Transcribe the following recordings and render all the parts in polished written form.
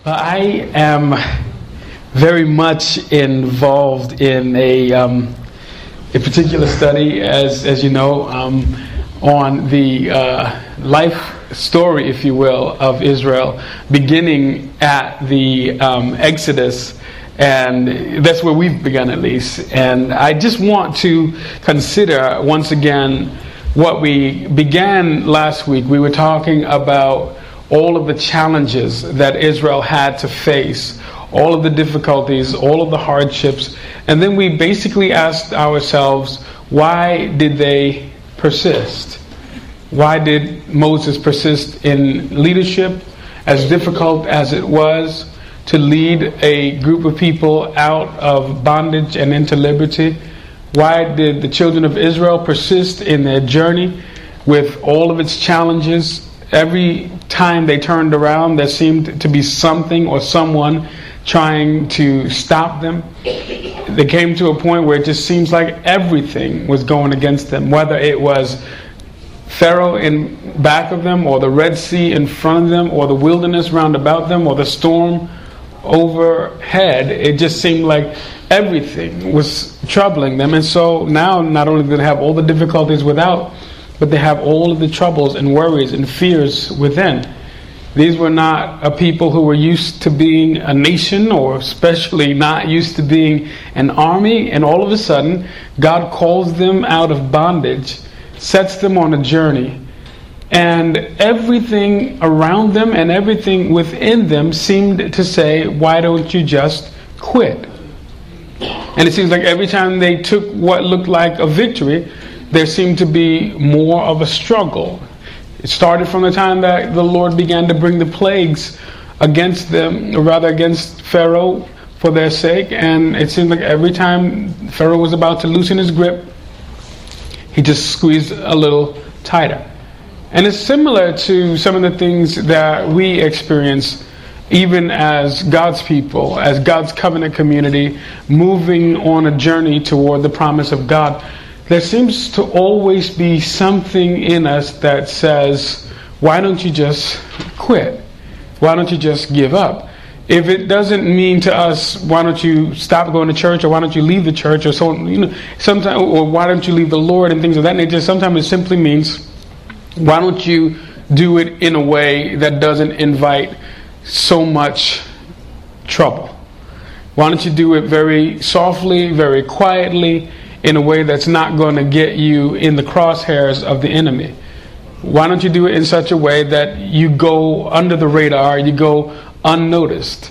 I am very much involved in a particular study, as you know, on the life story, if you will, of Israel, beginning at the Exodus, and that's where we've begun at least. And I just want to consider once again what we began last week. We were talking about all of the challenges that Israel had to face, all of the difficulties, all of the hardships. And then we basically asked ourselves, why did they persist? Why did Moses persist in leadership, as difficult as it was to lead a group of people out of bondage and into liberty? Why did the children of Israel persist in their journey with all of its challenges? Every time they turned around, there seemed to be something or someone trying to stop them. They came to a point where it just seems like everything was going against them, whether it was Pharaoh in back of them, or the Red Sea in front of them, or the wilderness round about them, or the storm overhead. It just seemed like everything was troubling them. And so now, not only do they have all the difficulties without, but they have all of the troubles and worries and fears within. These were not a people who were used to being a nation, or especially not used to being an army. And all of a sudden, God calls them out of bondage, sets them on a journey. And everything around them and everything within them seemed to say, why don't you just quit? And it seems like every time they took what looked like a victory, there seemed to be more of a struggle. It started from the time that the Lord began to bring the plagues against them, or rather against Pharaoh for their sake. And it seemed like every time Pharaoh was about to loosen his grip, he just squeezed a little tighter. And it's similar to some of the things that we experience even as God's people, as God's covenant community, moving on a journey toward the promise of God. There seems to always be something in us that says, why don't you just quit? Why don't you just give up? If it doesn't mean to us, why don't you stop going to church, or why don't you leave the church, or so, sometimes, or why don't you leave the Lord, and things of that nature. Sometimes it simply means, why don't you do it in a way that doesn't invite so much trouble? Why don't you do it very softly, very quietly, in a way that's not going to get you in the crosshairs of the enemy? Why don't you do it in such a way that you go under the radar, you go unnoticed?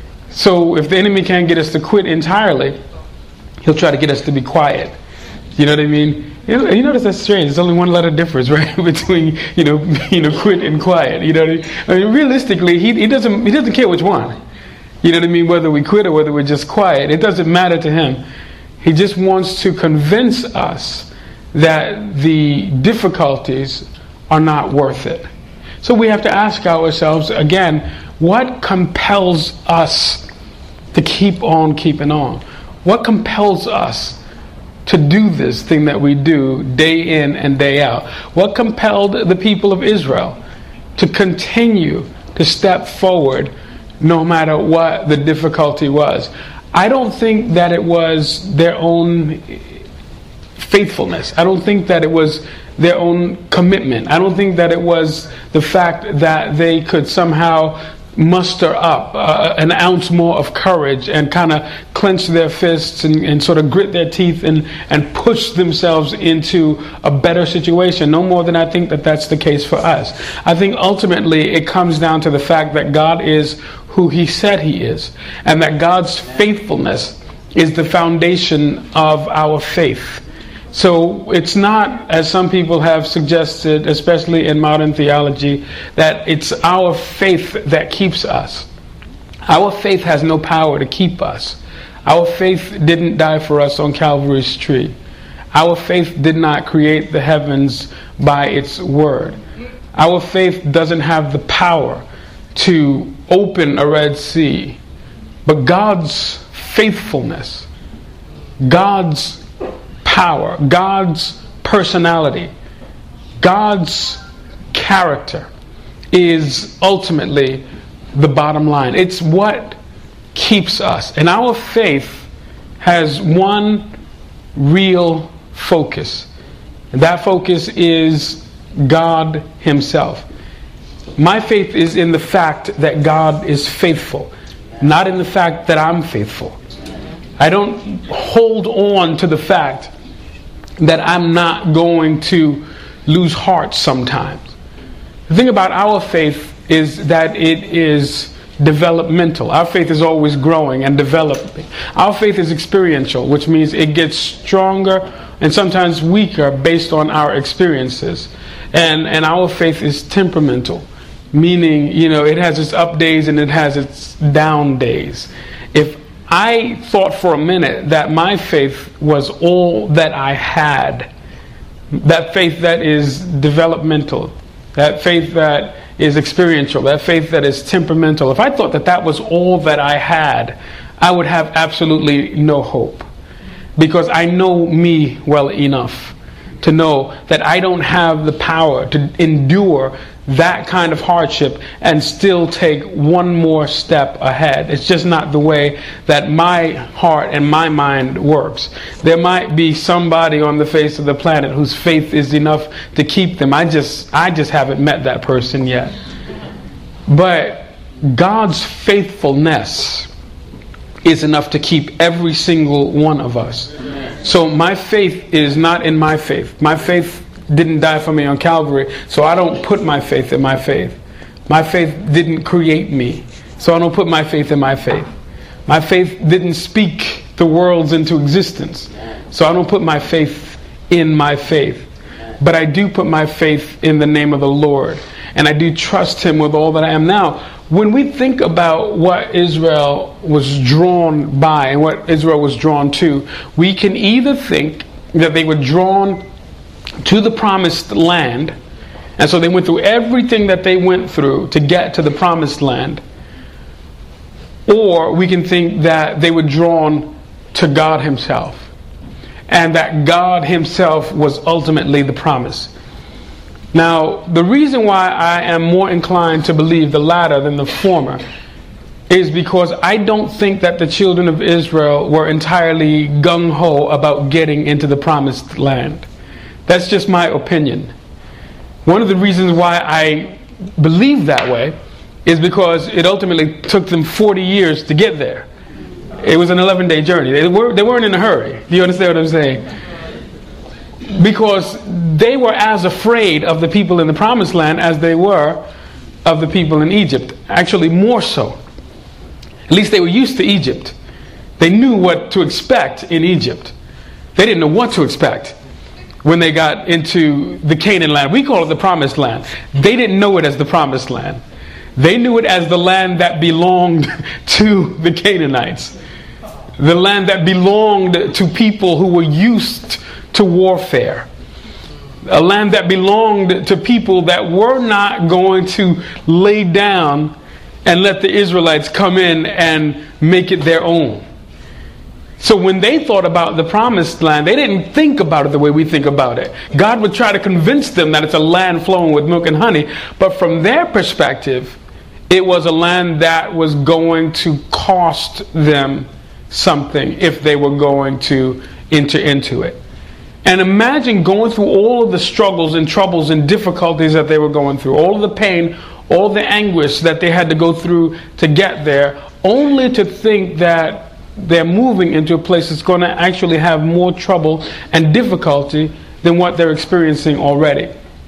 So if the enemy can't get us to quit entirely, he'll try to get us to be quiet. You know what I mean? You notice that's strange. There's only one letter difference, right, between quit and quiet. You know what I mean? Realistically, he doesn't care which one. You know what I mean? Whether we quit or whether we're just quiet, it doesn't matter to him. He just wants to convince us that the difficulties are not worth it. So we have to ask ourselves again, what compels us to keep on keeping on? What compels us to do this thing that we do day in and day out? What compelled the people of Israel to continue to step forward no matter what the difficulty was? I don't think that it was their own faithfulness. I don't think that it was their own commitment. I don't think that it was the fact that they could somehow muster up an ounce more of courage and kind of clench their fists and sort of grit their teeth and push themselves into a better situation. No more than I think that that's the case for us. I think ultimately it comes down to the fact that God is who He said He is, and that God's faithfulness is the foundation of our faith. So it's not, as some people have suggested, especially in modern theology, that it's our faith that keeps us. Our faith has no power to keep us. Our faith didn't die for us on Calvary's tree. Our faith did not create the heavens by its word. Our faith doesn't have the power to open a Red Sea. But God's faithfulness, God's power, God's personality, God's character is ultimately the bottom line. It's what keeps us. And our faith has one real focus. And that focus is God Himself. My faith is in the fact that God is faithful, not in the fact that I'm faithful. I don't hold on to the fact that I'm not going to lose heart sometimes. The thing about our faith is that it is developmental. Our faith is always growing and developing. Our faith is experiential, which means it gets stronger and sometimes weaker based on our experiences. And our faith is temperamental, meaning, it has its up days and it has its down days. If I thought for a minute that my faith was all that I had, that faith that is developmental, that faith that is experiential, that faith that is temperamental, if I thought that that was all that I had, I would have absolutely no hope. Because I know me well enough to know that I don't have the power to endure that kind of hardship and still take one more step ahead. It's just not the way that my heart and my mind works. There might be somebody on the face of the planet whose faith is enough to keep them. I just haven't met that person yet. But God's faithfulness is enough to keep every single one of us. So my faith is not in my faith. My faith didn't die for me on Calvary, so I don't put my faith in my faith. My faith didn't create me, so I don't put my faith in my faith. My faith didn't speak the worlds into existence, so I don't put my faith in my faith. But I do put my faith in the name of the Lord, and I do trust Him with all that I am. Now, when we think about what Israel was drawn by and what Israel was drawn to, we can either think that they were drawn to the promised land, and so they went through everything that they went through to get to the promised land, or we can think that they were drawn to God Himself, and that God Himself was ultimately the promise. Now, the reason why I am more inclined to believe the latter than the former is because I don't think that the children of Israel were entirely gung-ho about getting into the promised land. That's just my opinion. One of the reasons why I believe that way is because it ultimately took them 40 years to get there. It was an 11-day journey. They weren't in a hurry. Do you understand what I'm saying? Because they were as afraid of the people in the promised land as they were of the people in Egypt. Actually, more so. At least they were used to Egypt. They knew what to expect in Egypt. They didn't know what to expect when they got into the Canaan land. We call it the promised land. They didn't know it as the promised land. They knew it as the land that belonged to the Canaanites. The land that belonged to people who were used to warfare. A land that belonged to people that were not going to lay down and let the Israelites come in and make it their own. So when they thought about the promised land, they didn't think about it the way we think about it. God would try to convince them that it's a land flowing with milk and honey. But from their perspective, it was a land that was going to cost them something if they were going to enter into it. And imagine going through all of the struggles and troubles and difficulties that they were going through, all of the pain, all the anguish that they had to go through to get there, only to think that they're moving into a place that's going to actually have more trouble and difficulty than what they're experiencing already.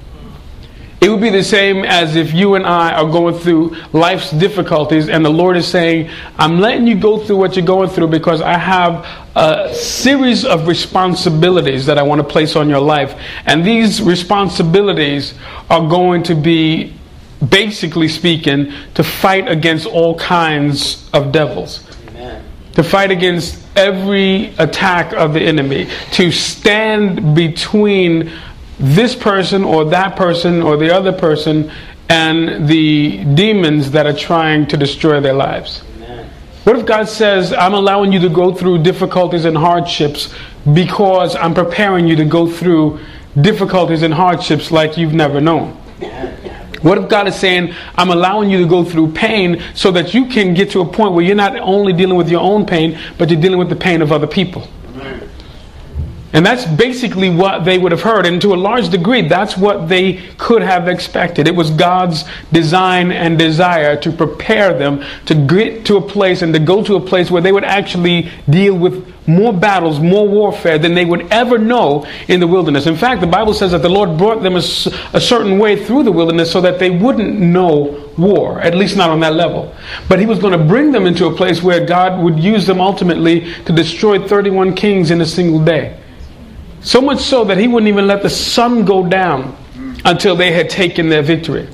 It would be the same as if you and I are going through life's difficulties and the Lord is saying, I'm letting you go through what you're going through because I have a series of responsibilities that I want to place on your life. And these responsibilities are going to be, basically speaking, to fight against all kinds of devils. To fight against every attack of the enemy, to stand between this person or that person or the other person and the demons that are trying to destroy their lives. Amen. What if God says, I'm allowing you to go through difficulties and hardships because I'm preparing you to go through difficulties and hardships like you've never known? What if God is saying, I'm allowing you to go through pain so that you can get to a point where you're not only dealing with your own pain, but you're dealing with the pain of other people? Amen. And that's basically what they would have heard. And to a large degree, that's what they could have expected. It was God's design and desire to prepare them to get to a place and to go to a place where they would actually deal with more battles, more warfare than they would ever know in the wilderness. In fact, the Bible says that the Lord brought them a certain way through the wilderness so that they wouldn't know war, at least not on that level. But he was going to bring them into a place where God would use them ultimately to destroy 31 kings in a single day. So much so that he wouldn't even let the sun go down until they had taken their victory.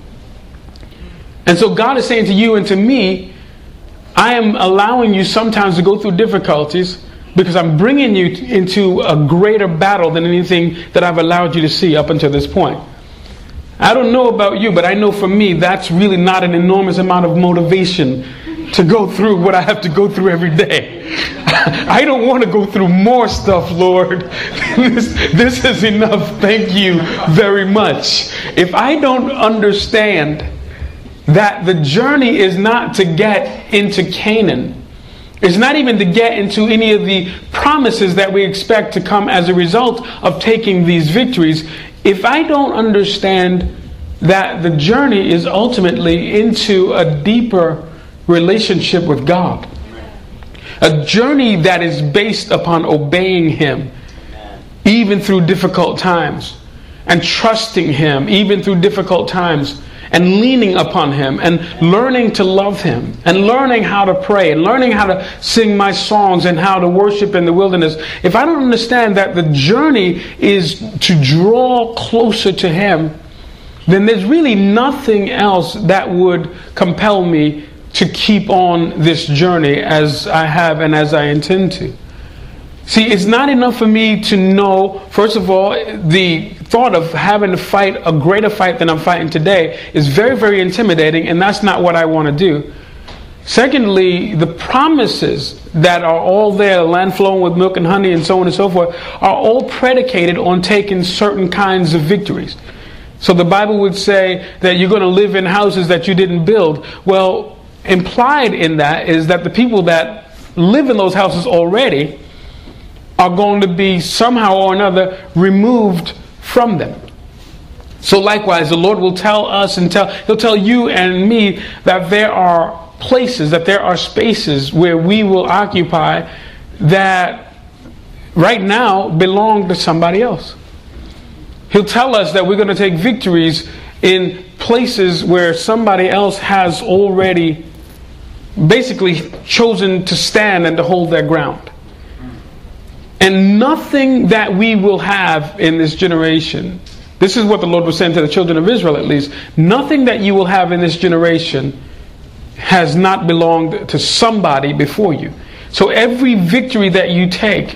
And so God is saying to you and to me, I am allowing you sometimes to go through difficulties because I'm bringing you into a greater battle than anything that I've allowed you to see up until this point. I don't know about you, but I know for me, that's really not an enormous amount of motivation to go through what I have to go through every day. I don't want to go through more stuff, Lord. This is enough. Thank you very much. If I don't understand that the journey is not to get into Canaan, it's not even to get into any of the promises that we expect to come as a result of taking these victories, if I don't understand that the journey is ultimately into a deeper relationship with God, a journey that is based upon obeying Him even through difficult times, and trusting Him even through difficult times, and leaning upon Him, and learning to love Him, and learning how to pray, and learning how to sing my songs, and how to worship in the wilderness. If I don't understand that the journey is to draw closer to Him, then there's really nothing else that would compel me to keep on this journey as I have and as I intend to. See, it's not enough for me to know, first of all, the thought of having to fight a greater fight than I'm fighting today is very, very intimidating, and that's not what I want to do. Secondly, the promises that are all there, the land flowing with milk and honey and so on and so forth, are all predicated on taking certain kinds of victories. So the Bible would say that you're going to live in houses that you didn't build. Well, implied in that is that the people that live in those houses already are going to be somehow or another removed from them. So likewise, the Lord will tell us and He'll tell you and me that there are places, that there are spaces where we will occupy that right now belong to somebody else. He'll tell us that we're going to take victories in places where somebody else has already basically chosen to stand and to hold their ground. And nothing that we will have in this generation, this is what the Lord was saying to the children of Israel at least, nothing that you will have in this generation has not belonged to somebody before you. So every victory that you take,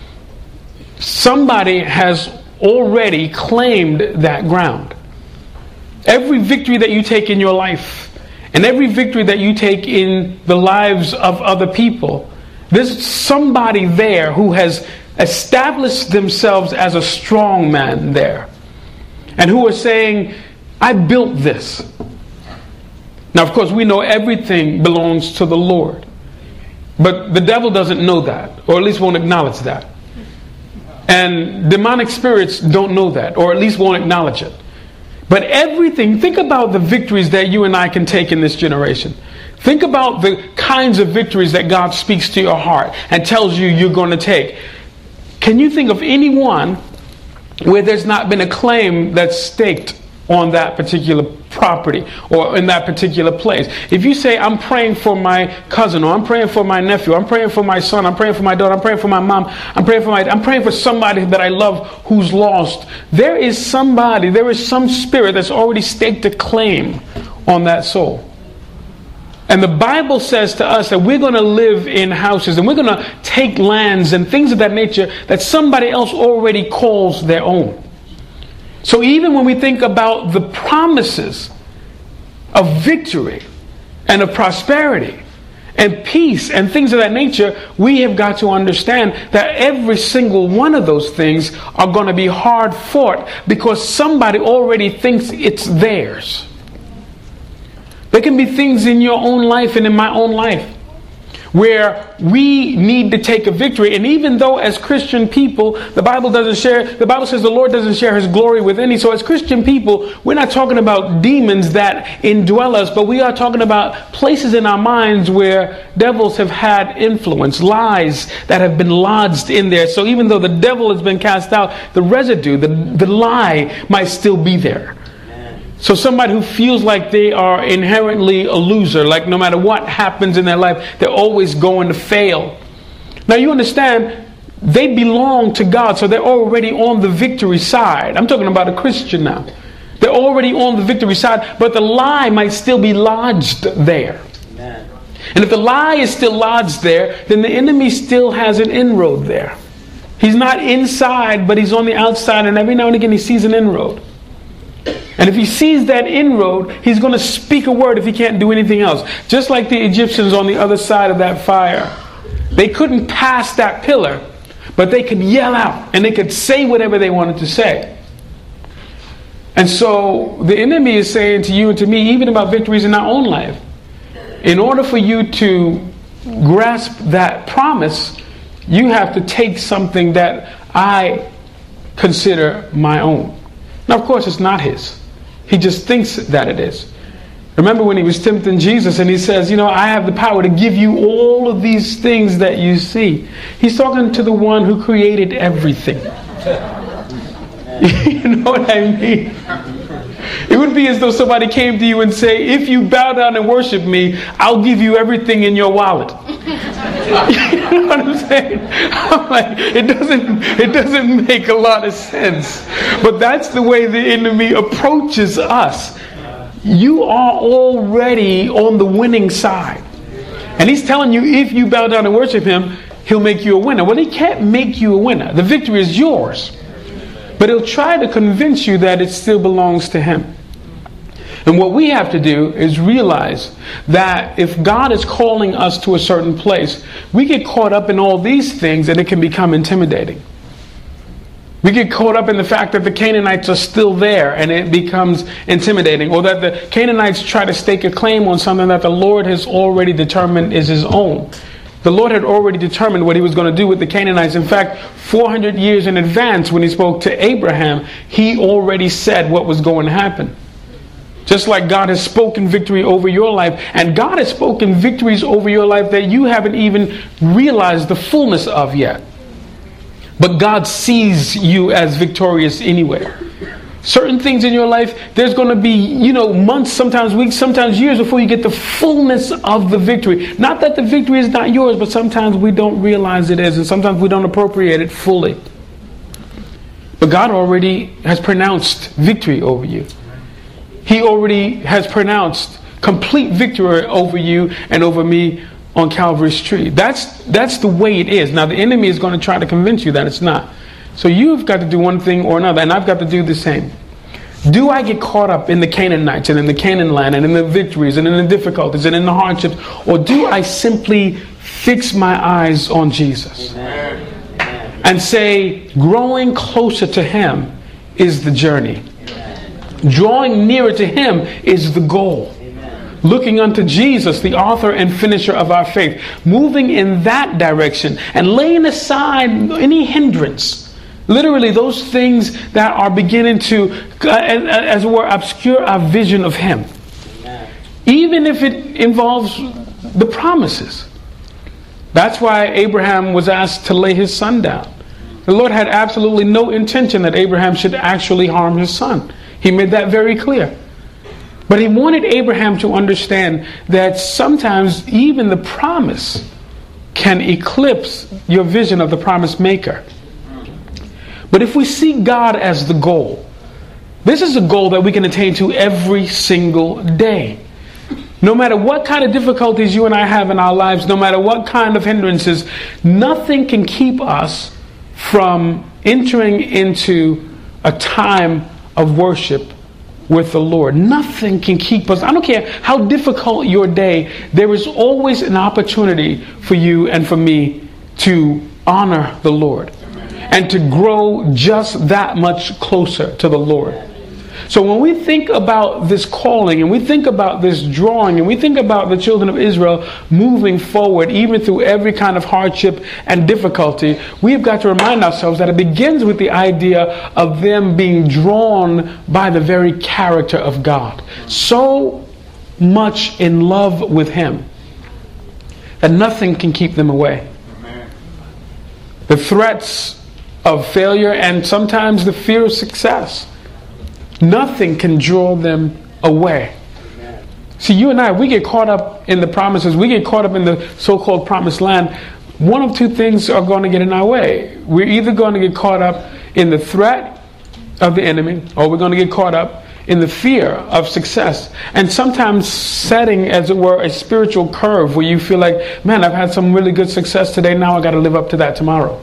somebody has already claimed that ground. Every victory that you take in your life, and every victory that you take in the lives of other people, there's somebody there who has established themselves as a strong man there, and who are saying, I built this. Now, of course, we know everything belongs to the Lord, but the devil doesn't know that, or at least won't acknowledge that. And demonic spirits don't know that, or at least won't acknowledge it. But everything, think about the victories that you and I can take in this generation. Think about the kinds of victories that God speaks to your heart and tells you you're going to take. Can you think of any one where there's not been a claim that's staked on that particular property or in that particular place? If you say, I'm praying for my cousin, or I'm praying for my nephew, I'm praying for my son, I'm praying for my daughter, I'm praying for my mom, I'm praying for somebody that I love who's lost, there is some spirit that's already staked a claim on that soul. And the Bible says to us that we're going to live in houses and we're going to take lands and things of that nature that somebody else already calls their own. So even when we think about the promises of victory and of prosperity and peace and things of that nature, we have got to understand that every single one of those things are going to be hard fought because somebody already thinks it's theirs. There can be things in your own life and in my own life where we need to take a victory. And even though as Christian people, the Bible says the Lord doesn't share his glory with any. So as Christian people, we're not talking about demons that indwell us, but we are talking about places in our minds where devils have had influence, lies that have been lodged in there. So even though the devil has been cast out, the residue, the lie might still be there. So somebody who feels like they are inherently a loser, like no matter what happens in their life, they're always going to fail. Now you understand, they belong to God, so they're already on the victory side. I'm talking about a Christian now. They're already on the victory side, but the lie might still be lodged there. Amen. And if the lie is still lodged there, then the enemy still has an inroad there. He's not inside, but he's on the outside, and every now and again he sees an inroad. And if he sees that inroad, he's going to speak a word if he can't do anything else. Just like the Egyptians on the other side of that fire. They couldn't pass that pillar, but they could yell out and they could say whatever they wanted to say. And so the enemy is saying to you and to me, even about victories in our own life, in order for you to grasp that promise, you have to take something that I consider my own. Now, of course, it's not his. He just thinks that it is. Remember when he was tempting Jesus and he says, I have the power to give you all of these things that you see. He's talking to the one who created everything. You know what I mean? It would be as though somebody came to you and say, if you bow down and worship me, I'll give you everything in your wallet. You know what I'm saying? I'm like, it doesn't make a lot of sense. But that's the way the enemy approaches us. You are already on the winning side. And he's telling you, if you bow down and worship him, he'll make you a winner. Well, he can't make you a winner. The victory is yours. But he'll try to convince you that it still belongs to him. And what we have to do is realize that if God is calling us to a certain place, we get caught up in all these things and it can become intimidating. We get caught up in the fact that the Canaanites are still there and it becomes intimidating. Or that the Canaanites try to stake a claim on something that the Lord has already determined is his own. The Lord had already determined what he was going to do with the Canaanites. In fact, 400 years in advance when he spoke to Abraham, he already said what was going to happen. Just like God has spoken victory over your life. And God has spoken victories over your life that you haven't even realized the fullness of yet. But God sees you as victorious anyway. Certain things in your life, there's going to be, months, sometimes weeks, sometimes years before you get the fullness of the victory. Not that the victory is not yours, but sometimes we don't realize it is, and sometimes we don't appropriate it fully. But God already has pronounced victory over you. He already has pronounced complete victory over you and over me on Calvary's tree. That's the way it is. Now the enemy is going to try to convince you that it's not. So you've got to do one thing or another, and I've got to do the same. Do I get caught up in the Canaanites and in the Canaan land and in the victories and in the difficulties and in the hardships, or do I simply fix my eyes on Jesus? Amen. And say, growing closer to him is the journey. Amen. Drawing nearer to him is the goal. Amen. Looking unto Jesus, the author and finisher of our faith. Moving in that direction and laying aside any hindrance. Literally those things that are beginning to, as it were, obscure our vision of him. Amen. Even if it involves the promises. That's why Abraham was asked to lay his son down. The Lord had absolutely no intention that Abraham should actually harm his son. He made that very clear. But he wanted Abraham to understand that sometimes even the promise can eclipse your vision of the promise maker. But if we see God as the goal, this is a goal that we can attain to every single day. No matter what kind of difficulties you and I have in our lives, no matter what kind of hindrances, nothing can keep us from entering into a time of worship with the Lord. Nothing can keep us. I don't care how difficult your day, there is always an opportunity for you and for me to honor the Lord. And to grow just that much closer to the Lord. So when we think about this calling, and we think about this drawing, and we think about the children of Israel moving forward, even through every kind of hardship and difficulty, we've got to remind ourselves that it begins with the idea of them being drawn by the very character of God. So much in love with Him that nothing can keep them away. The threats of failure and sometimes the fear of success, nothing can draw them away. See, you and I, we get caught up in the promises. We get caught up in the so-called promised land. One of two things are going to get in our way. We're either going to get caught up in the threat of the enemy, or we're going to get caught up in the fear of success. And sometimes setting, as it were, a spiritual curve where you feel like, man, I've had some really good success today. Now I got to live up to that tomorrow.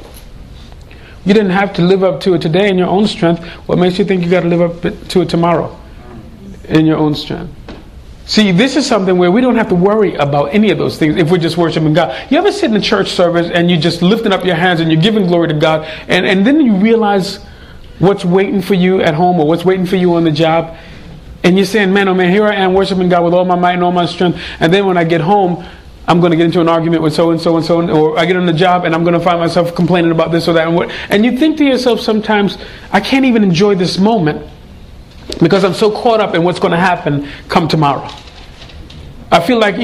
You didn't have to live up to it today in your own strength. What makes you think you got to live up to it tomorrow in your own strength? See, this is something where we don't have to worry about any of those things if we're just worshiping God. You ever sit in a church service and you're just lifting up your hands and you're giving glory to God, and then you realize what's waiting for you at home or what's waiting for you on the job, and you're saying, man, oh man, here I am worshiping God with all my might and all my strength, and then when I get home, I'm going to get into an argument with so-and-so and so, or I get on the job and I'm going to find myself complaining about this or that. And you think to yourself sometimes, I can't even enjoy this moment because I'm so caught up in what's going to happen come tomorrow. I feel like,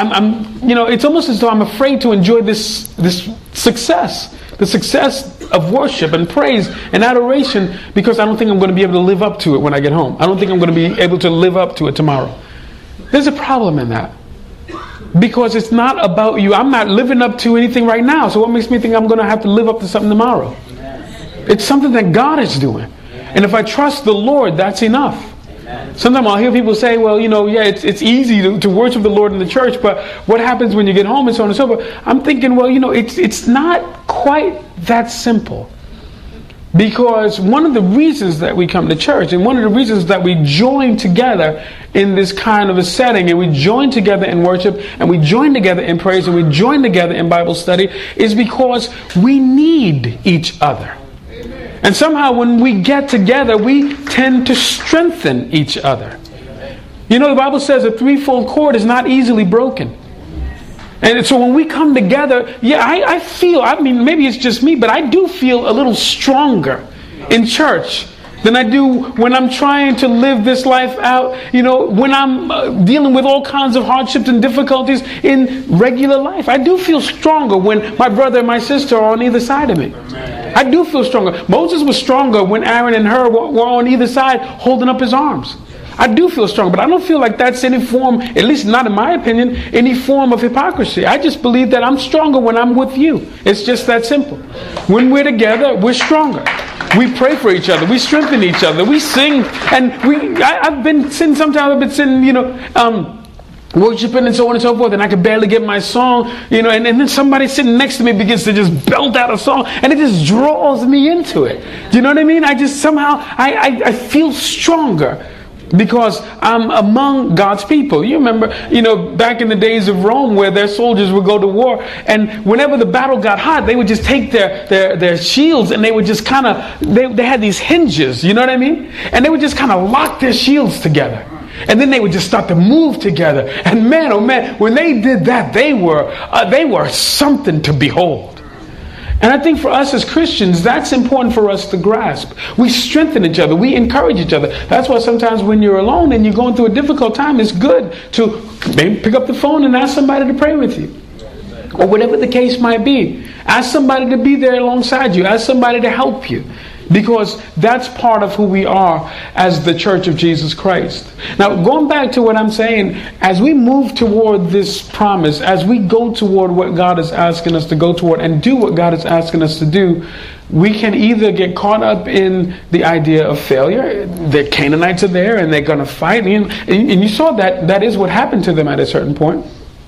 it's almost as though I'm afraid to enjoy this success, the success of worship and praise and adoration, because I don't think I'm going to be able to live up to it when I get home. I don't think I'm going to be able to live up to it tomorrow. There's a problem in that. Because it's not about you. I'm not living up to anything right now. So what makes me think I'm going to have to live up to something tomorrow? It's something that God is doing. And if I trust the Lord, that's enough. Sometimes I'll hear people say, well, it's easy to worship the Lord in the church, but what happens when you get home and so on and so forth? I'm thinking, well, it's not quite that simple. Because one of the reasons that we come to church, and one of the reasons that we join together in this kind of a setting, and we join together in worship, and we join together in praise, and we join together in Bible study, is because we need each other. Amen. And somehow when we get together, we tend to strengthen each other. The Bible says a threefold cord is not easily broken. And so when we come together, I feel, maybe it's just me, but I do feel a little stronger in church than I do when I'm trying to live this life out, when I'm dealing with all kinds of hardships and difficulties in regular life. I do feel stronger when my brother and my sister are on either side of me. I do feel stronger. Moses was stronger when Aaron and Hur were on either side holding up his arms. I do feel strong, but I don't feel like that's any form, at least not in my opinion, any form of hypocrisy. I just believe that I'm stronger when I'm with you. It's just that simple. When we're together, we're stronger. We pray for each other. We strengthen each other. We sing. And I've been sitting, sometimes I've been sitting, worshiping and so on and so forth, and I could barely get my song, and then somebody sitting next to me begins to just belt out a song, and it just draws me into it. Do you know what I mean? I just somehow, I feel stronger. Because I'm among God's people. You remember, back in the days of Rome where their soldiers would go to war, and whenever the battle got hot, they would just take their shields and they would just kind of, they had these hinges, you know what I mean? And they would just kind of lock their shields together. And then they would just start to move together. And man, oh man, when they did that, they were something to behold. And I think for us as Christians, that's important for us to grasp. We strengthen each other. We encourage each other. That's why sometimes when you're alone and you're going through a difficult time, it's good to maybe pick up the phone and ask somebody to pray with you. Or whatever the case might be. Ask somebody to be there alongside you. Ask somebody to help you. Because that's part of who we are as the Church of Jesus Christ. Now, going back to what I'm saying, as we move toward this promise, as we go toward what God is asking us to go toward and do what God is asking us to do, we can either get caught up in the idea of failure. The Canaanites are there and they're going to fight. And you saw that is what happened to them at a certain point.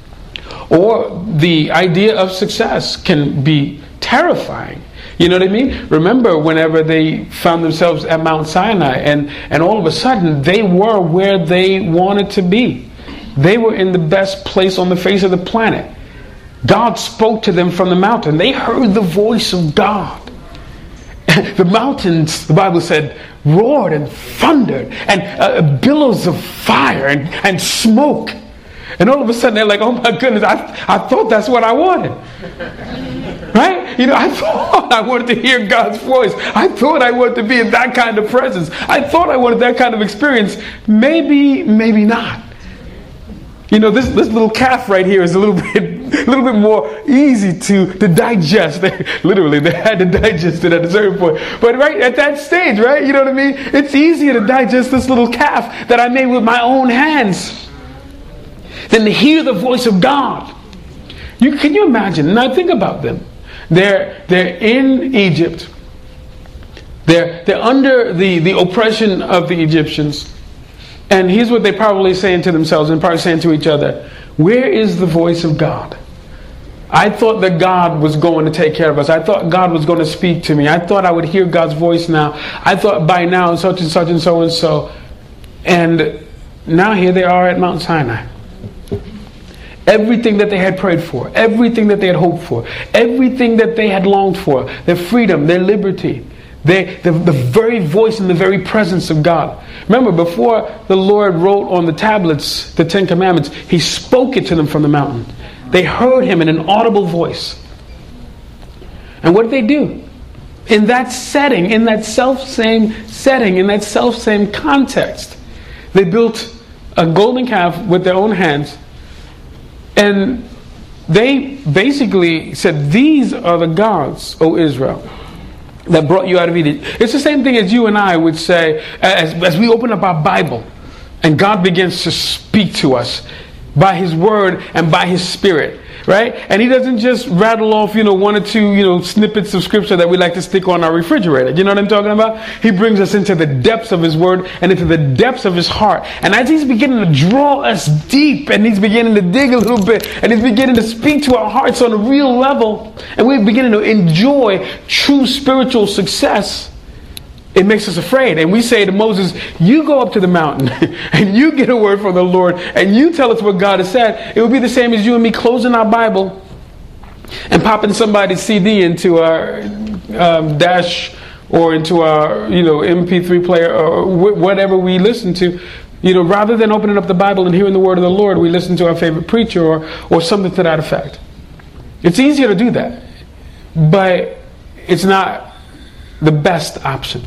Or the idea of success can be terrifying. You know what I mean? Remember whenever they found themselves at Mount Sinai and all of a sudden they were where they wanted to be. They were in the best place on the face of the planet. God spoke to them from the mountain. They heard the voice of God. The mountains, the Bible said, roared and thundered, and billows of fire and smoke. And all of a sudden they're like, oh my goodness, I thought that's what I wanted. Right? I thought I wanted to hear God's voice. I thought I wanted to be in that kind of presence. I thought I wanted that kind of experience. Maybe not. This little calf right here is a little bit more easy to digest. Literally, they had to digest it at a certain point. But right at that stage, right? You know what I mean? It's easier to digest this little calf that I made with my own hands than to hear the voice of God. Can you imagine? Now think about them. They're in Egypt. They're under the oppression of the Egyptians. And here's what they're probably saying to themselves and probably saying to each other. Where is the voice of God? I thought that God was going to take care of us. I thought God was going to speak to me. I thought I would hear God's voice now. I thought by now such and such and so and so. And now here they are at Mount Sinai. Everything that they had prayed for, everything that they had hoped for, everything that they had longed for, their freedom, their liberty, the very voice and the very presence of God. Remember, before the Lord wrote on the tablets the Ten Commandments, He spoke it to them from the mountain. They heard Him in an audible voice. And what did they do? In that setting, in that self-same setting, in that self-same context, they built a golden calf with their own hands. And they basically said, these are the gods, O Israel, that brought you out of Egypt. It's the same thing as you and I would say as we open up our Bible and God begins to speak to us by His Word and by His Spirit, right? And He doesn't just rattle off, one or two, snippets of Scripture that we like to stick on our refrigerator. You know what I'm talking about? He brings us into the depths of His Word and into the depths of His heart. And as He's beginning to draw us deep and He's beginning to dig a little bit and He's beginning to speak to our hearts on a real level and we're beginning to enjoy true spiritual success, it makes us afraid. And we say to Moses, you go up to the mountain and you get a word from the Lord and you tell us what God has said. It would be the same as you and me closing our Bible and popping somebody's CD into our dash or into our MP3 player or whatever we listen to. Rather than opening up the Bible and hearing the word of the Lord, we listen to our favorite preacher or something to that effect. It's easier to do that, but it's not the best option.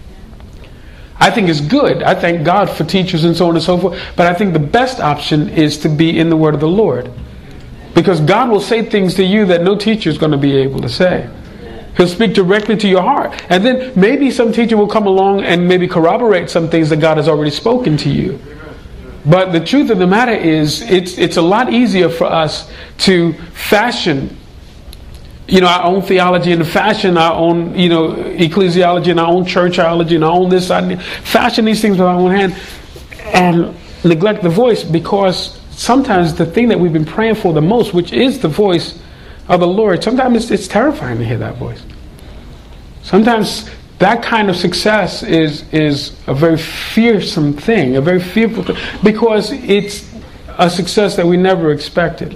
I think it's good. I thank God for teachers and so on and so forth. But I think the best option is to be in the Word of the Lord. Because God will say things to you that no teacher is going to be able to say. He'll speak directly to your heart. And then maybe some teacher will come along and maybe corroborate some things that God has already spoken to you. But the truth of the matter is, it's a lot easier for us to fashion our own theology and fashion our own, ecclesiology and our own churchology and our own this, fashion these things with our own hand and neglect the voice, because sometimes the thing that we've been praying for the most, which is the voice of the Lord, sometimes it's terrifying to hear that voice. Sometimes that kind of success is a very fearsome thing, a very fearful thing, because it's a success that we never expected.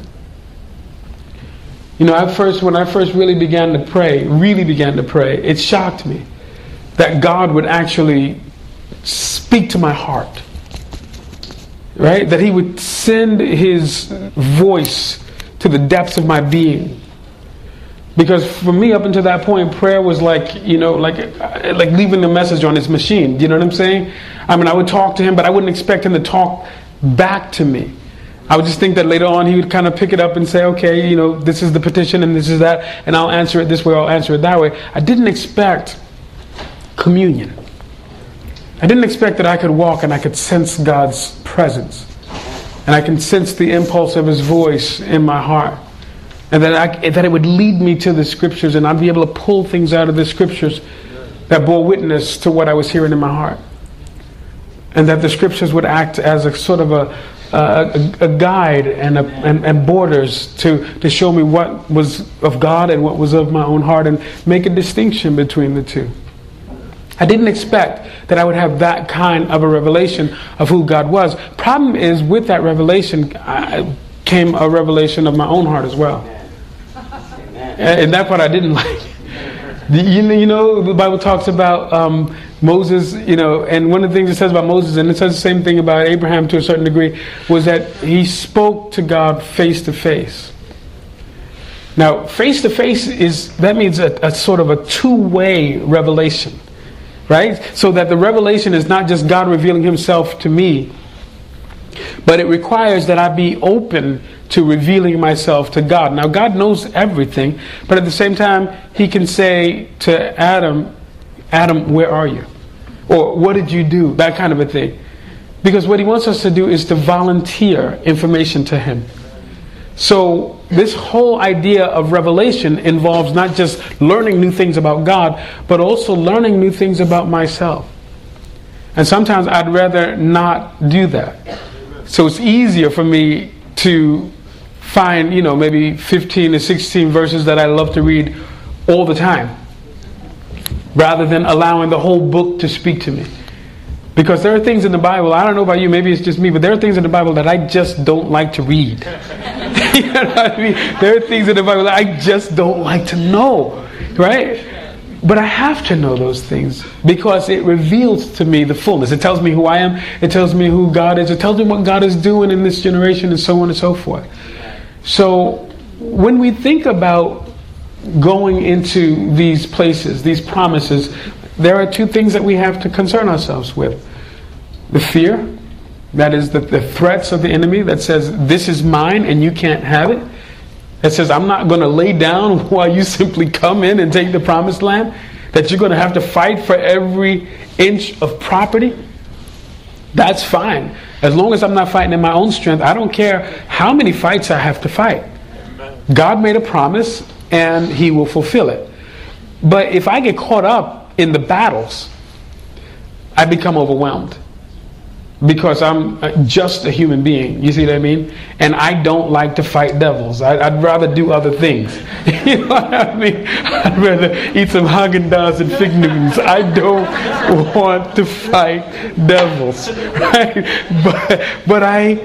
When I first really began to pray, it shocked me that God would actually speak to my heart. Right? That He would send His voice to the depths of my being. Because for me, up until that point, prayer was like leaving a message on His machine. Do you know what I'm saying? I would talk to Him, but I wouldn't expect Him to talk back to me. I would just think that later on He would kind of pick it up and say, okay, this is the petition and this is that, and I'll answer it this way, I'll answer it that way. I didn't expect communion. I didn't expect that I could walk and I could sense God's presence. And I can sense the impulse of His voice in my heart. And that it would lead me to the Scriptures and I'd be able to pull things out of the Scriptures that bore witness to what I was hearing in my heart. And that the Scriptures would act as a sort of a guide and borders to show me what was of God and what was of my own heart and make a distinction between the two. I didn't expect that I would have that kind of a revelation of who God was. Problem is, with that revelation came a revelation of my own heart as well. And that part I didn't like. You know, the Bible talks about Moses, you know, and one of the things it says about Moses, and it says the same thing about Abraham to a certain degree, was that he spoke to God face to face. Now, face to face means a sort of a two-way revelation, right? So that the revelation is not just God revealing himself to me, but it requires that I be open to revealing myself to God. Now, God knows everything, but at the same time, he can say to Adam, Adam, where are you? Or what did you do? That kind of a thing. Because what he wants us to do is to volunteer information to him. So this whole idea of revelation involves not just learning new things about God, but also learning new things about myself. And sometimes I'd rather not do that. So it's easier for me to find, you know, maybe 15 to 16 verses that I love to read all the time, rather than allowing the whole book to speak to me. Because there are things in the Bible, I don't know about you, maybe it's just me, but there are things in the Bible that I just don't like to read. You know what I mean? There are things in the Bible that I just don't like to know, right? But I have to know those things because it reveals to me the fullness. It tells me who I am. It tells me who God is. It tells me what God is doing in this generation and so on and so forth. So when we think about going into these places, these promises, there are two things that we have to concern ourselves with. The fear, that is the threats of the enemy that says, this is mine and you can't have it. That says, I'm not going to lay down while you simply come in and take the promised land. That you're going to have to fight for every inch of property. That's fine. As long as I'm not fighting in my own strength, I don't care how many fights I have to fight. God made a promise and he will fulfill it. But if I get caught up in the battles, I become overwhelmed. Because I'm just a human being. You see what I mean? And I don't like to fight devils. I'd rather do other things. You know what I mean? I'd rather eat some Haagen-Dazs and fig Newtons. I don't want to fight devils. Right? But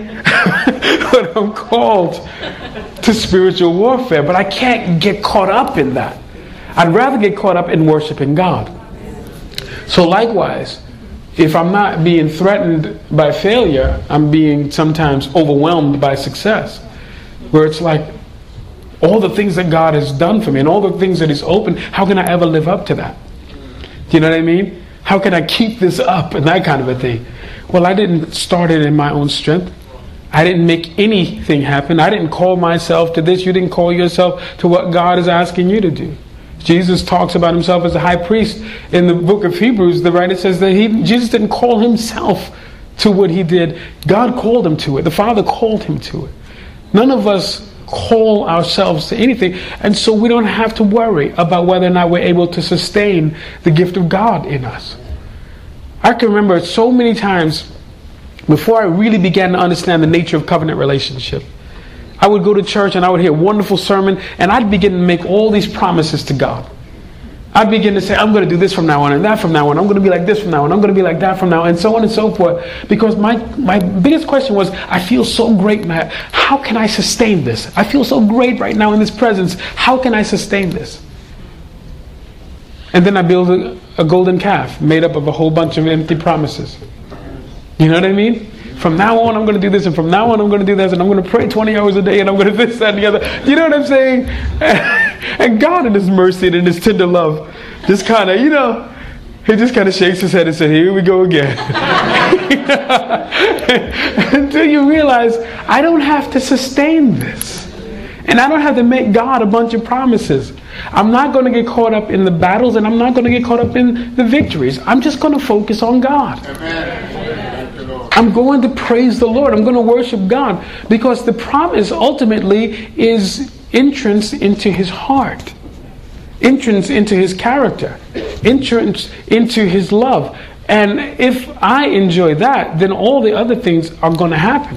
I'm called to spiritual warfare. But I can't get caught up in that. I'd rather get caught up in worshiping God. So likewise, if I'm not being threatened by failure, I'm being sometimes overwhelmed by success. Where it's like, all the things that God has done for me and all the things that He's opened, how can I ever live up to that? Do you know what I mean? How can I keep this up and that kind of a thing? Well, I didn't start it in my own strength. I didn't make anything happen. I didn't call myself to this. You didn't call yourself to what God is asking you to do. Jesus talks about himself as a high priest. In the book of Hebrews, the writer says that Jesus didn't call himself to what he did. God called him to it. The Father called him to it. None of us call ourselves to anything. And so we don't have to worry about whether or not we're able to sustain the gift of God in us. I can remember so many times before I really began to understand the nature of covenant relationship. I would go to church and I would hear a wonderful sermon and I'd begin to make all these promises to God. I'd begin to say, I'm going to do this from now on and that from now on. I'm going to be like this from now on. I'm going to be like that from now on, and so on and so forth. Because my biggest question was, I feel so great, Matt. How can I sustain this? I feel so great right now in this presence. How can I sustain this? And then I build a golden calf made up of a whole bunch of empty promises. You know what I mean? From now on, I'm going to do this, and from now on, I'm going to do this, and I'm going to pray 20 hours a day, and I'm going to this, that, and the other. You know what I'm saying? And God in His mercy and in His tender love just kind of, you know, He just kind of shakes His head and says, here we go again. Until you realize, I don't have to sustain this. And I don't have to make God a bunch of promises. I'm not going to get caught up in the battles, and I'm not going to get caught up in the victories. I'm just going to focus on God. Amen. I'm going to praise the Lord. I'm going to worship God. Because the promise ultimately is entrance into His heart. Entrance into His character. Entrance into His love. And if I enjoy that, then all the other things are going to happen.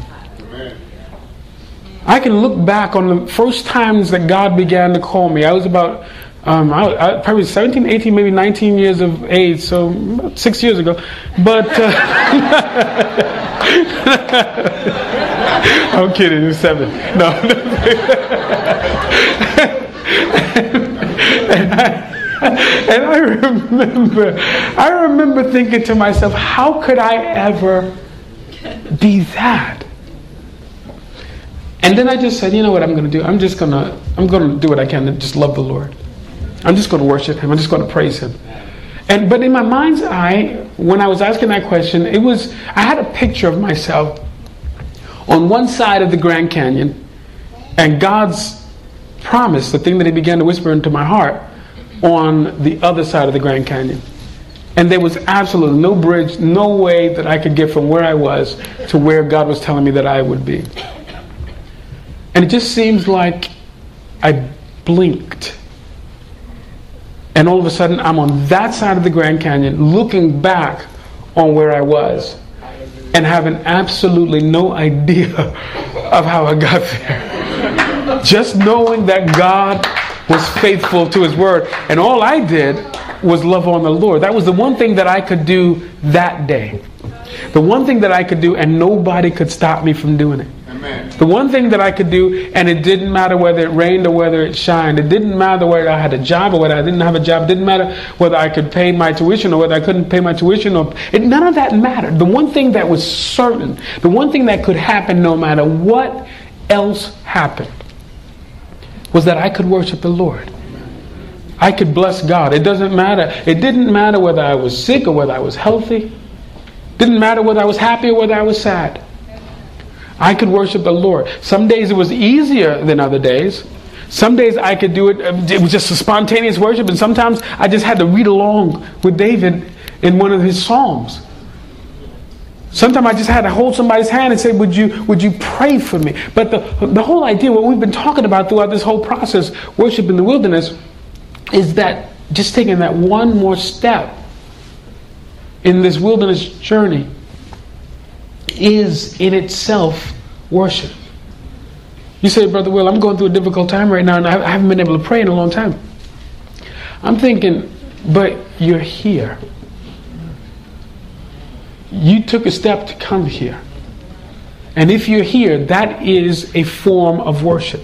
I can look back on the first times that God began to call me. I was about I probably 17, 18, maybe 19 years of age, so about 6 years ago. But I'm kidding, it was 7. No. And I remember thinking to myself, how could I ever be that? And then I just said, you know what I'm going to do? I'm going to do what I can to just love the Lord. I'm just going to worship Him. I'm just going to praise Him. But in my mind's eye, when I was asking that question, I had a picture of myself on one side of the Grand Canyon, and God's promise, the thing that He began to whisper into my heart, on the other side of the Grand Canyon. And there was absolutely no bridge, no way that I could get from where I was to where God was telling me that I would be. And it just seems like I blinked. And all of a sudden, I'm on that side of the Grand Canyon, looking back on where I was, and having absolutely no idea of how I got there. Just knowing that God was faithful to His word. And all I did was love on the Lord. That was the one thing that I could do that day. The one thing that I could do, and nobody could stop me from doing it. The one thing that I could do, and it didn't matter whether it rained or whether it shined. It didn't matter whether I had a job or whether I didn't have a job. It didn't matter whether I could pay my tuition or whether I couldn't pay my tuition. None of that mattered. The one thing that was certain, the one thing that could happen no matter what else happened, was that I could worship the Lord. I could bless God. It doesn't matter. It didn't matter whether I was sick or whether I was healthy. It didn't matter whether I was happy or whether I was sad. I could worship the Lord. Some days it was easier than other days. Some days I could do it. It was just a spontaneous worship. And sometimes I just had to read along with David in one of his Psalms. Sometimes I just had to hold somebody's hand and say, would you pray for me? But the whole idea, what we've been talking about throughout this whole process, worship in the wilderness, is that just taking that one more step in this wilderness journey is in itself worship. You say, Brother Will, I'm going through a difficult time right now and I haven't been able to pray in a long time. I'm thinking, but you're here. You took a step to come here. And if you're here, that is a form of worship.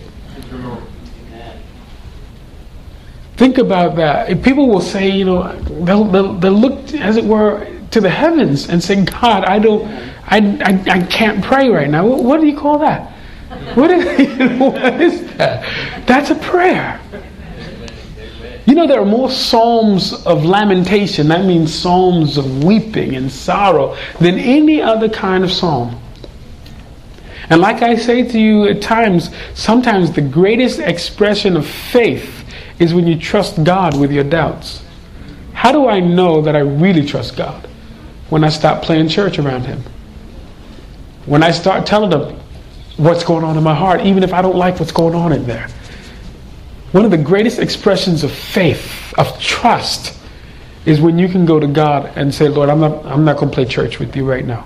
Think about that. People will say, they'll look, as it were, to the heavens and say, God, I can't pray right now. What do you call that? What is that? That's a prayer. There are more psalms of lamentation, that means psalms of weeping and sorrow, than any other kind of psalm. And like I say to you at times, sometimes the greatest expression of faith is when you trust God with your doubts. How do I know that I really trust God? When I stop playing church around Him. When I start telling Him what's going on in my heart, even if I don't like what's going on in there. One of the greatest expressions of faith, of trust, is when you can go to God and say, Lord, I'm not going to play church with you right now.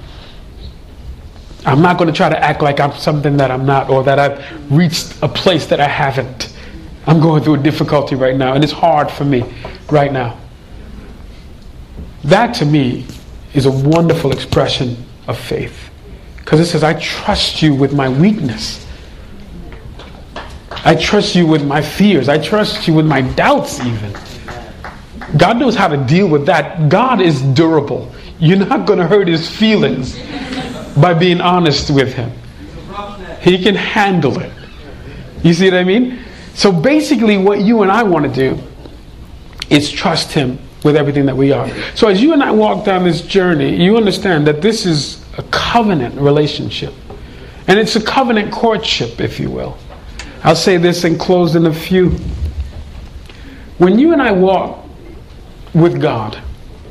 I'm not going to try to act like I'm something that I'm not, or that I've reached a place that I haven't. I'm going through a difficulty right now, and it's hard for me right now. That to me is a wonderful expression of faith. Because it says, I trust you with my weakness. I trust you with my fears. I trust you with my doubts even. God knows how to deal with that. God is durable. You're not going to hurt His feelings by being honest with Him. He can handle it. You see what I mean? So basically what you and I want to do is trust Him with everything that we are. So as you and I walk down this journey, you understand that this is a covenant relationship. And it's a covenant courtship, if you will. I'll say this and close in a few. When you and I walk with God,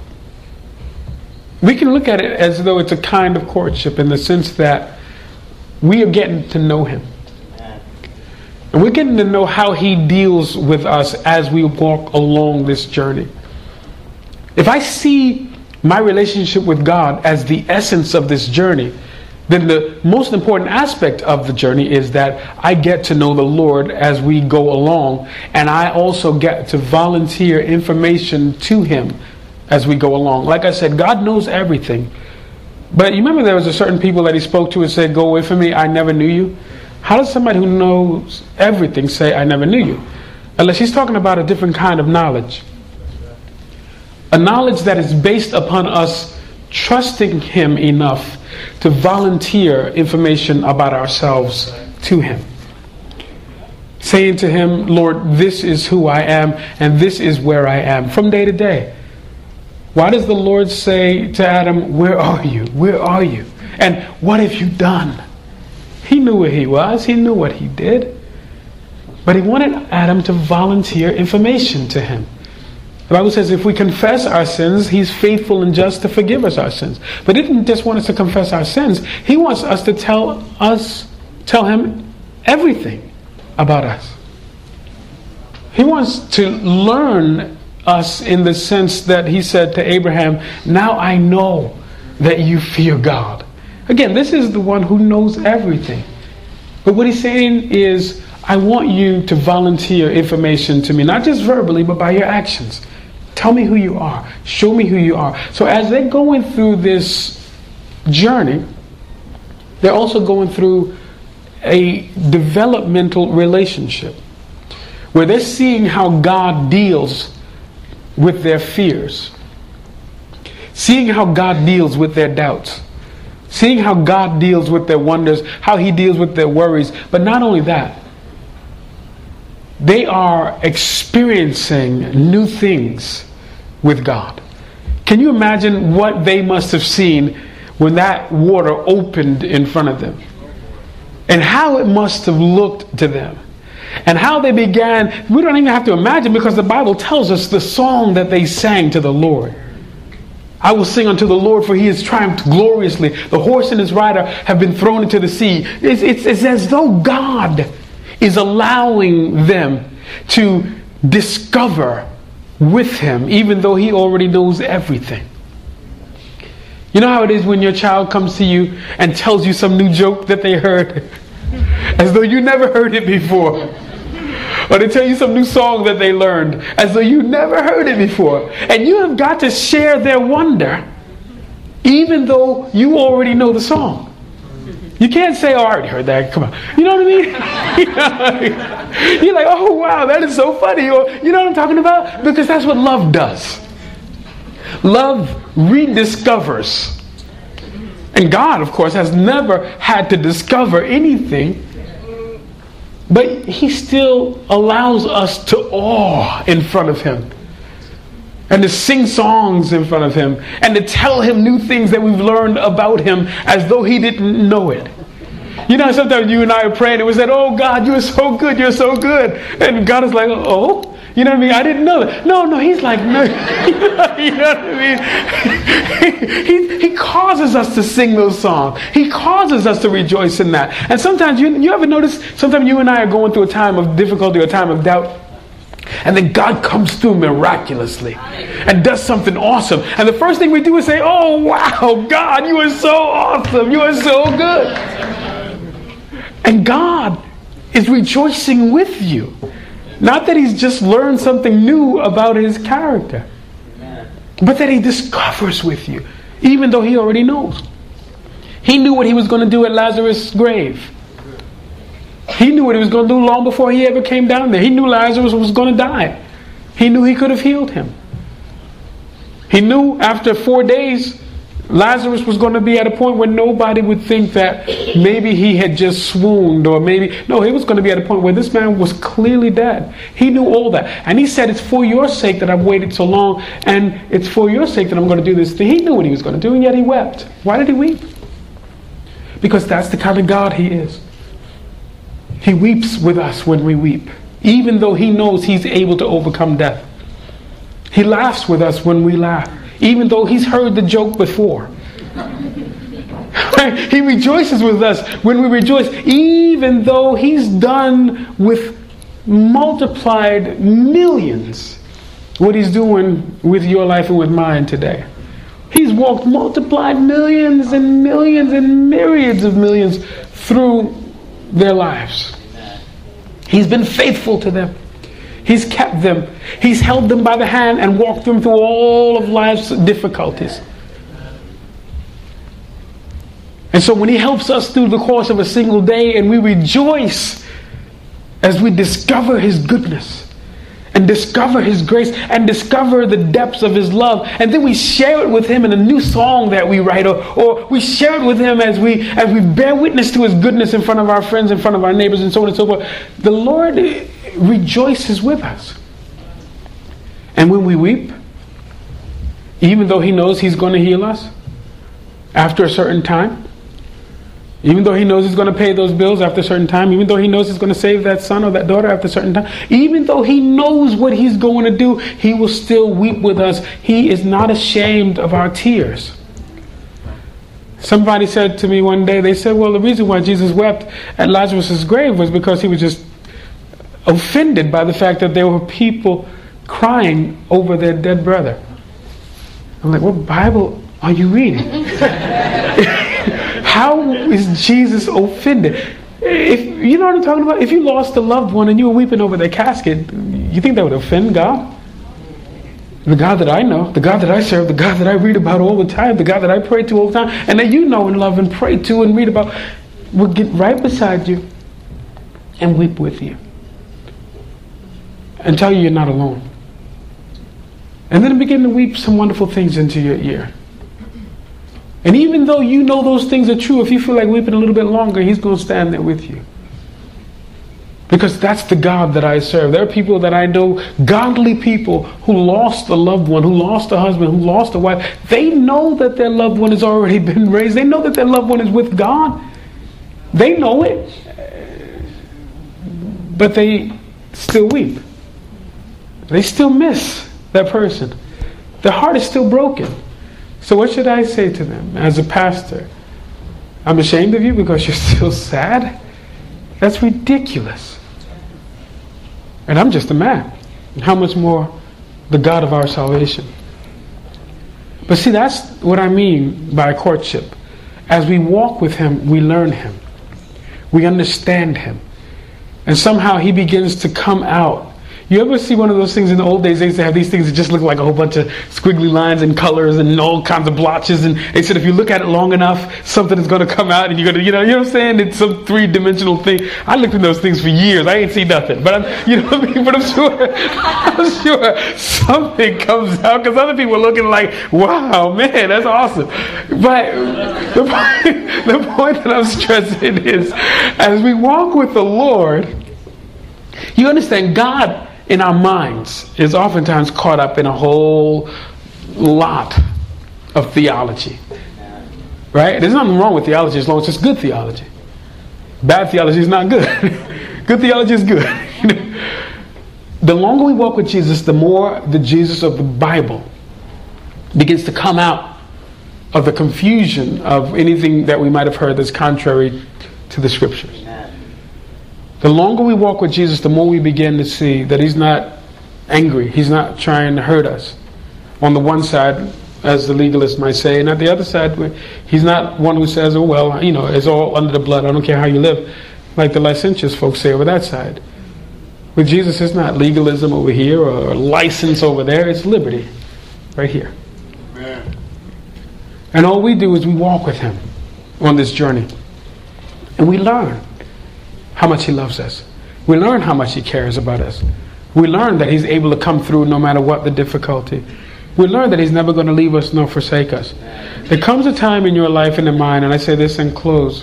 we can look at it as though it's a kind of courtship in the sense that we are getting to know Him. And we're getting to know how He deals with us as we walk along this journey. If I see my relationship with God as the essence of this journey, then the most important aspect of the journey is that I get to know the Lord as we go along, and I also get to volunteer information to Him as we go along. Like I said, God knows everything. But you remember there was a certain people that He spoke to and said, go away from me, I never knew you. How does somebody who knows everything say, I never knew you? Unless he's talking about a different kind of knowledge. A knowledge that is based upon us trusting him enough to volunteer information about ourselves to him. Saying to him, Lord, this is who I am and this is where I am from day to day. Why does the Lord say to Adam, where are you? Where are you? And what have you done? He knew where he was. He knew what he did. But he wanted Adam to volunteer information to him. The Bible says if we confess our sins, he's faithful and just to forgive us our sins. But he didn't just want us to confess our sins. He wants us to tell him everything about us. He wants to learn us in the sense that he said to Abraham, now I know that you fear God. Again, this is the one who knows everything. But what he's saying is, I want you to volunteer information to me, not just verbally, but by your actions. Tell me who you are. Show me who you are. So as they're going through this journey, they're also going through a developmental relationship where they're seeing how God deals with their fears, seeing how God deals with their doubts, seeing how God deals with their wonders, how he deals with their worries. But not only that, they are experiencing new things with God. Can you imagine what they must have seen when that water opened in front of them? And how it must have looked to them. And how they began, we don't even have to imagine because the Bible tells us the song that they sang to the Lord. I will sing unto the Lord, for he has triumphed gloriously. The horse and his rider have been thrown into the sea. It's as though God is allowing them to discover with him, even though he already knows everything. You know how it is when your child comes to you and tells you some new joke that they heard, as though you never heard it before. Or they tell you some new song that they learned, as though you never heard it before. And you have got to share their wonder, even though you already know the song. You can't say, oh, I already heard that. Come on. You know what I mean? You're like, oh, wow, that is so funny. Or, you know what I'm talking about? Because that's what love does. Love rediscovers. And God, of course, has never had to discover anything. But he still allows us to awe in front of him. And to sing songs in front of him. And to tell him new things that we've learned about him as though he didn't know it. You know, sometimes you and I are praying and we said, oh God, you are so good, you're so good. And God is like, oh? You know what I mean? I didn't know that. No, he's like, no. You know what I mean? He causes us to sing those songs. He causes us to rejoice in that. And sometimes, you ever notice, sometimes you and I are going through a time of difficulty or a time of doubt. And then God comes through miraculously and does something awesome. And the first thing we do is say, oh, wow, God, you are so awesome. You are so good. And God is rejoicing with you. Not that he's just learned something new about his character, but that he discovers with you, even though he already knows. He knew what he was going to do at Lazarus' grave. He knew what he was going to do long before he ever came down there. He knew Lazarus was going to die. He knew he could have healed him. He knew after 4 days, Lazarus was going to be at a point where nobody would think that maybe he had just swooned or maybe... No, he was going to be at a point where this man was clearly dead. He knew all that. And he said, it's for your sake that I've waited so long, and it's for your sake that I'm going to do this thing. He knew what he was going to do, and yet he wept. Why did he weep? Because that's the kind of God he is. He weeps with us when we weep, even though he knows he's able to overcome death. He laughs with us when we laugh, even though he's heard the joke before. He rejoices with us when we rejoice, even though he's done with multiplied millions what he's doing with your life and with mine today. He's walked multiplied millions and millions and myriads of millions through their lives. He's been faithful to them. He's kept them. He's held them by the hand and walked them through all of life's difficulties. And so when he helps us through the course of a single day and we rejoice as we discover his goodness, and discover His grace and discover the depths of His love. And then we share it with Him in a new song that we write, or we share it with Him as we bear witness to His goodness in front of our friends, in front of our neighbors, and so on and so forth. The Lord rejoices with us. And when we weep, even though He knows He's going to heal us after a certain time, even though He knows He's going to pay those bills after a certain time, even though He knows He's going to save that son or that daughter after a certain time, even though He knows what He's going to do, He will still weep with us. He is not ashamed of our tears. Somebody said to me one day, they said, well, the reason why Jesus wept at Lazarus' grave was because He was just offended by the fact that there were people crying over their dead brother. I'm like, what Bible are you reading? How is Jesus offended? If you know what I'm talking about? If you lost a loved one and you were weeping over their casket, you think that would offend God? The God that I know, the God that I serve, the God that I read about all the time, the God that I pray to all the time, and that you know and love and pray to and read about, will get right beside you and weep with you and tell you you're not alone. And then begin to weep some wonderful things into your ear. And even though you know those things are true, if you feel like weeping a little bit longer, He's going to stand there with you. Because that's the God that I serve. There are people that I know, godly people, who lost a loved one, who lost a husband, who lost a wife. They know that their loved one has already been raised. They know that their loved one is with God. They know it. But they still weep. They still miss that person. Their heart is still broken. So what should I say to them as a pastor? I'm ashamed of you because you're still sad? That's ridiculous. And I'm just a man. How much more the God of our salvation? But see, that's what I mean by courtship. As we walk with Him, we learn Him. We understand Him. And somehow He begins to come out. You ever see one of those things in the old days? They used to have these things that just look like a whole bunch of squiggly lines and colors and all kinds of blotches. And they said if you look at it long enough, something is going to come out and you're going to, you know what I'm saying? It's some three-dimensional thing. I looked at those things for years. I ain't seen nothing. But I'm sure something comes out because other people are looking like, wow, man, that's awesome. But the point that I'm stressing is as we walk with the Lord, you understand God in our minds is oftentimes caught up in a whole lot of theology. Right? There's nothing wrong with theology as long as it's good theology. Bad theology is not good. Good theology is good. The longer we walk with Jesus, the more the Jesus of the Bible begins to come out of the confusion of anything that we might have heard that's contrary to the Scriptures. The longer we walk with Jesus, the more we begin to see that He's not angry. He's not trying to hurt us. On the one side, as the legalist might say, and at the other side, He's not one who says, oh, well, you know, it's all under the blood. I don't care how you live. Like the licentious folks say over that side. With Jesus, it's not legalism over here or license over there. It's liberty right here. Amen. And all we do is we walk with Him on this journey. And we learn how much He loves us. We learn how much He cares about us. We learn that He's able to come through no matter what the difficulty. We learn that He's never going to leave us nor forsake us. There comes a time in your life and in mine, and I say this and close,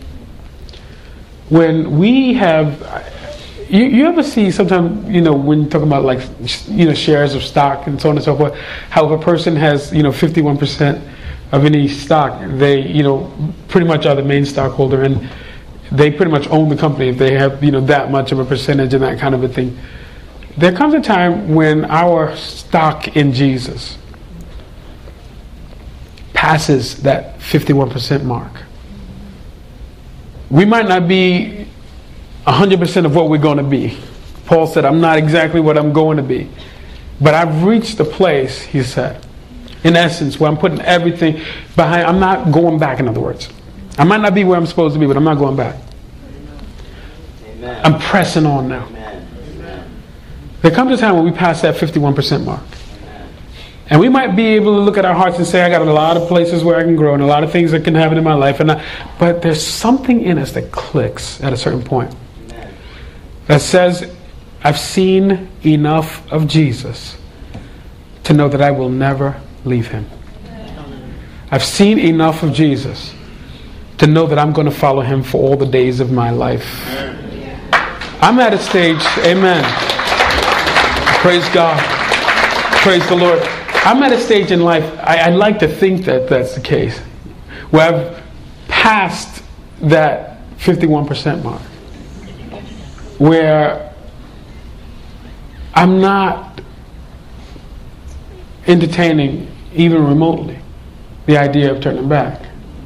when we have, you ever see sometimes, you know, when you're talking about like, you know, shares of stock and so on and so forth, how if a person has, you know, 51% of any stock, they, you know, pretty much are the main stockholder, and they pretty much own the company if they have, you know, that much of a percentage and that kind of a thing. There comes a time when our stock in Jesus passes that 51% mark. We might not be 100% of what we're going to be. Paul said, I'm not exactly what I'm going to be. But I've reached the place, he said, in essence, where I'm putting everything behind. I'm not going back, in other words. I might not be where I'm supposed to be, but I'm not going back. Amen. I'm pressing on now. Amen. There comes a time when we pass that 51% mark. Amen. And we might be able to look at our hearts and say, I got a lot of places where I can grow and a lot of things that can happen in my life. But there's something in us that clicks at a certain point. Amen. That says, I've seen enough of Jesus to know that I will never leave him. I've seen enough of Jesus to know that I'm going to follow him for all the days of my life. I'm at a stage, amen. Praise God. Praise the Lord. I'm at a stage in life, I like to think that that's the case, where I've passed that 51% mark, where I'm not entertaining even remotely the idea of turning back.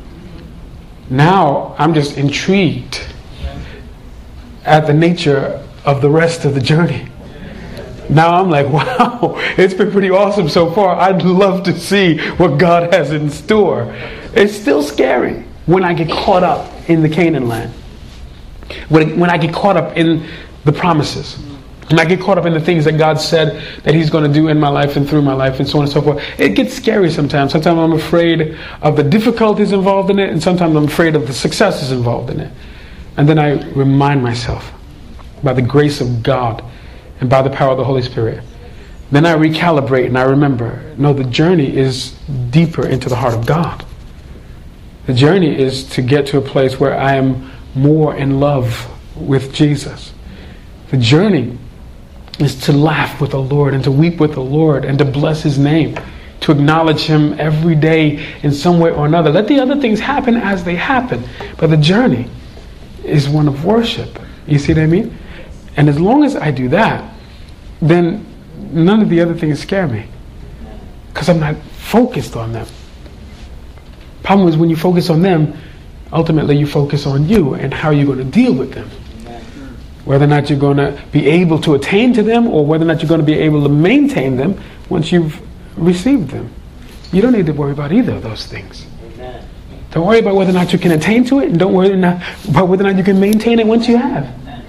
Now I'm just intrigued at the nature of the rest of the journey. Now I'm like, wow, it's been pretty awesome so far. I'd love to see what God has in store. It's still scary when I get caught up in the Canaan land. When I get caught up in the promises. When I get caught up in the things that God said that he's going to do in my life and through my life and so on and so forth. It gets scary sometimes. Sometimes I'm afraid of the difficulties involved in it, and sometimes I'm afraid of the successes involved in it. And then I remind myself, by the grace of God and by the power of the Holy Spirit, then I recalibrate and I remember, no, the journey is deeper into the heart of God. The journey is to get to a place where I am more in love with Jesus. The journey is to laugh with the Lord and to weep with the Lord and to bless his name, to acknowledge him every day in some way or another. Let the other things happen as they happen, but the journey is one of worship. You see what I mean? And as long as I do that, then none of the other things scare me, because I'm not focused on them. Problem is, when you focus on them, ultimately you focus on you and how you're going to deal with them. Whether or not you're going to be able to attain to them, or whether or not you're going to be able to maintain them once you've received them. You don't need to worry about either of those things. Amen. Don't worry about whether or not you can attain to it, and don't worry about whether or not you can maintain it once you have.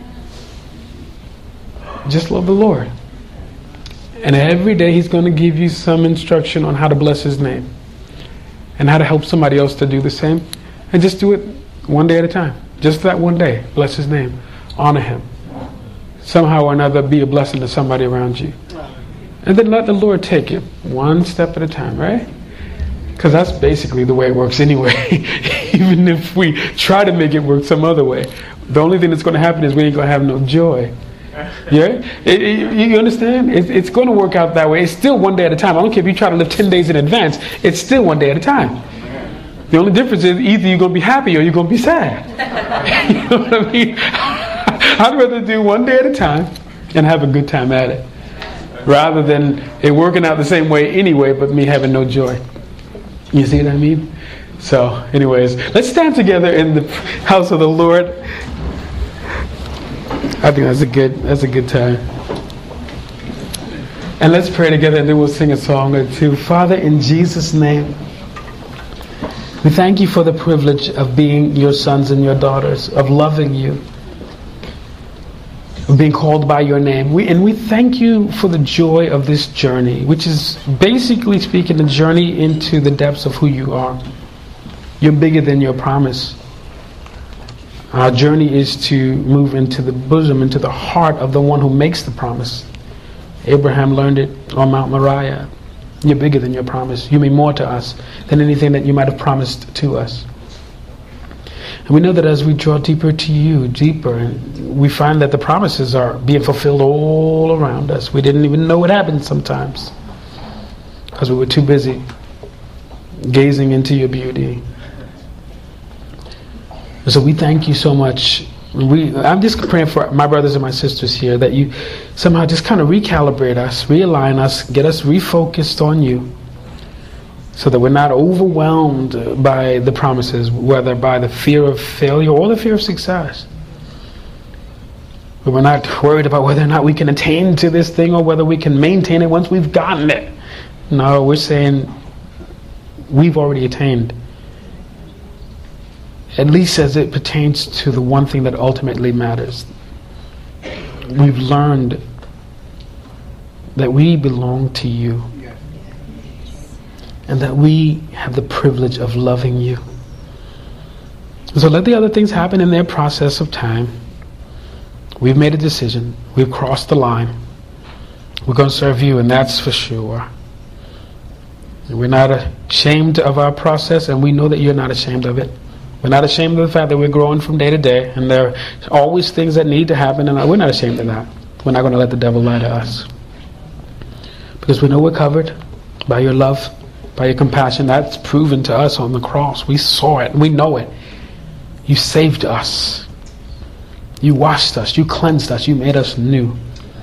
Just love the Lord. And every day he's going to give you some instruction on how to bless his name and how to help somebody else to do the same. And just do it one day at a time. Just that one day. Bless his name. Honor him. Somehow or another, be a blessing to somebody around you. And then let the Lord take it one step at a time, right? Because that's basically the way it works anyway. Even if we try to make it work some other way, the only thing that's going to happen is we ain't going to have no joy. Yeah? You understand? It's going to work out that way. It's still one day at a time. I don't care if you try to live 10 days in advance. It's still one day at a time. The only difference is either you're going to be happy or you're going to be sad. You know what I mean? I'd rather do one day at a time and have a good time at it, rather than it working out the same way anyway, but me having no joy. You see what I mean? So, anyways, let's stand together in the house of the Lord. I think that's a good time. And let's pray together, and then we'll sing a song or two. Father, in Jesus' name, we thank you for the privilege of being your sons and your daughters, of loving you, of being called by your name. We thank you for the joy of this journey, which is basically speaking a journey into the depths of who you are. You're bigger than your promise. Our journey is to move into the bosom, into the heart of the one who makes the promise. Abraham learned it on Mount Moriah. You're bigger than your promise. You mean more to us than anything that you might have promised to us. And we know that as we draw deeper to you, and we find that the promises are being fulfilled all around us. We didn't even know it happened sometimes because we were too busy gazing into your beauty. So we thank you so much. I'm just praying for my brothers and my sisters here that you somehow just kind of recalibrate us, realign us, get us refocused on you, so that we're not overwhelmed by the promises, whether by the fear of failure or the fear of success. But we're not worried about whether or not we can attain to this thing or whether we can maintain it once we've gotten it. No, we're saying we've already attained. At least as it pertains to the one thing that ultimately matters. We've learned that we belong to you. And that we have the privilege of loving you. So let the other things happen in their process of time. We've made a decision. We've crossed the line. We're going to serve you, and that's for sure. We're not ashamed of our process, and we know that you're not ashamed of it. We're not ashamed of the fact that we're growing from day to day, and there are always things that need to happen, and we're not ashamed of that. We're not going to let the devil lie to us. Because we know we're covered by your love, by your compassion. That's proven to us on the cross. We saw it, and we know it. You saved us. You washed us. You cleansed us. You made us new.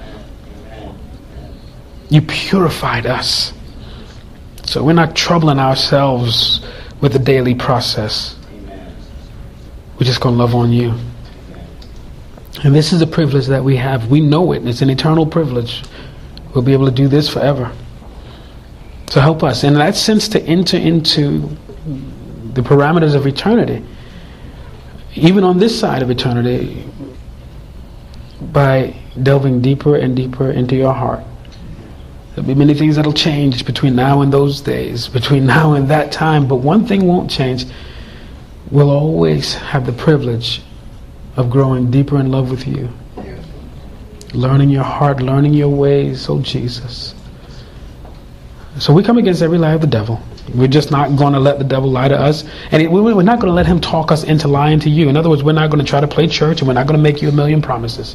You purified us. So we're not troubling ourselves with the daily process. We're just going to love on you. And this is a privilege that we have. We know it. It's an eternal privilege. We'll be able to do this forever. So help us, in that sense, to enter into the parameters of eternity, even on this side of eternity, by delving deeper and deeper into your heart. There'll be many things that'll change between now and those days, between now and that time, but one thing won't change. We'll always have the privilege of growing deeper in love with you. Learning your heart, learning your ways, oh Jesus. So we come against every lie of the devil. We're just not going to let the devil lie to us. And we're not going to let him talk us into lying to you. In other words, we're not going to try to play church, and we're not going to make you a million promises.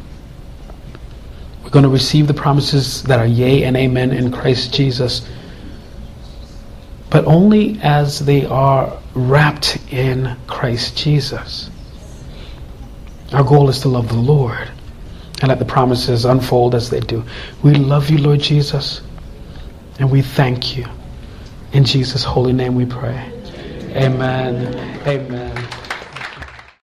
We're going to receive the promises that are yea and amen in Christ Jesus, but only as they are wrapped in Christ Jesus. Our goal is to love the Lord and let the promises unfold as they do. We love you, Lord Jesus, and we thank you. In Jesus' holy name we pray. Amen. Amen.